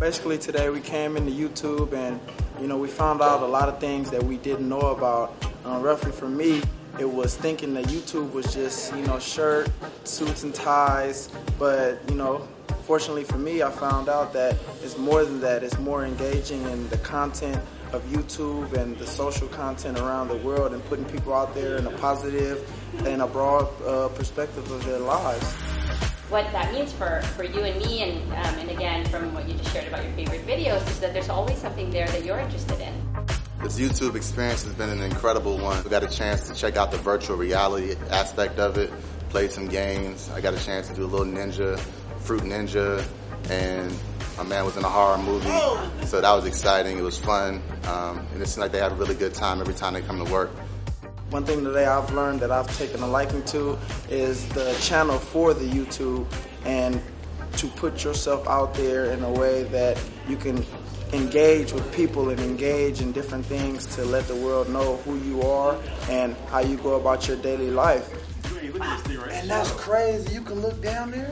Basically today we came into YouTube and we found out a lot of things that we didn't know about. Roughly for me, it was thinking that YouTube was just shirt, suits and ties, but fortunately for me, I found out that it's more than that. It's more engaging in the content of YouTube and the social content around the world and putting people out there in a positive and a broad perspective of their lives. What that means for you and me, and again, from what you just shared about your favorite videos, is that there's always something there that you're interested in. This YouTube experience has been an incredible one. We got a chance to check out the virtual reality aspect of it, play some games. I got a chance to do a little ninja, Fruit Ninja, and my man was in a horror movie, so that was exciting. It was fun, and it seemed like they had a really good time every time they come to work. One thing today I've learned that I've taken a liking to is the channel for the YouTube, and to put yourself out there in a way that you can engage with people and engage in different things to let the world know who you are and how you go about your daily life. And that's crazy. You can look down there.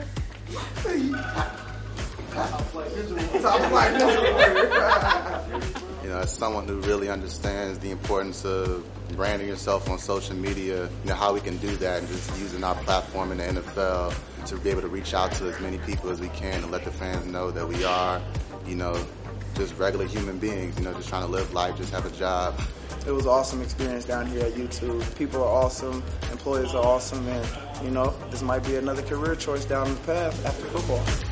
As someone who really understands the importance of branding yourself on social media, how we can do that and just using our platform in the NFL to be able to reach out to as many people as we can and let the fans know that we are, just regular human beings, just trying to live life, just have a job. It was an awesome experience down here at YouTube. People are awesome, employees are awesome, and this might be another career choice down the path after football.